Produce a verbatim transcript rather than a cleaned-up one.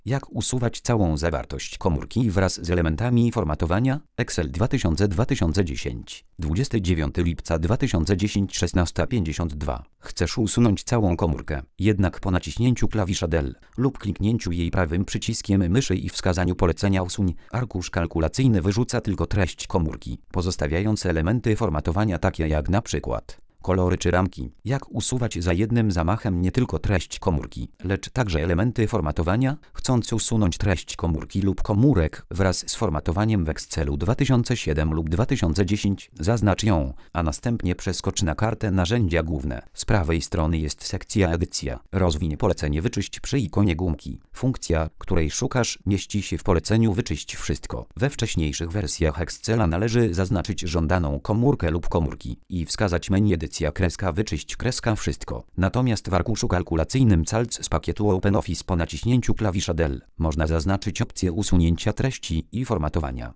Jak usuwać całą zawartość komórki wraz z elementami formatowania? Excel dwa tysiące dwa tysiące dziesięć, dwudziestego dziewiątego lipca dwa tysiące dziesięć, szesnasta pięćdziesiąt dwa. Chcesz usunąć całą komórkę, jednak po naciśnięciu klawisza Del lub kliknięciu jej prawym przyciskiem myszy i wskazaniu polecenia usuń, arkusz kalkulacyjny wyrzuca tylko treść komórki, pozostawiając elementy formatowania takie jak na przykład kolory czy ramki. Jak usuwać za jednym zamachem nie tylko treść komórki, lecz także elementy formatowania? Chcąc usunąć treść komórki lub komórek wraz z formatowaniem w Excelu dwa tysiące siedem lub dwa tysiące dziesięć, zaznacz ją, a następnie przeskocz na kartę Narzędzia główne. Z prawej strony jest sekcja Edycja. Rozwiń polecenie Wyczyść przy ikonie gumki. Funkcja, której szukasz, mieści się w poleceniu Wyczyść wszystko. We wcześniejszych wersjach Excela należy zaznaczyć żądaną komórkę lub komórki i wskazać menu Edycja kreska Wyczyść kreska wszystko. Natomiast w arkuszu kalkulacyjnym Calc z pakietu OpenOffice po naciśnięciu klawisza Del można zaznaczyć opcję usunięcia treści i formatowania.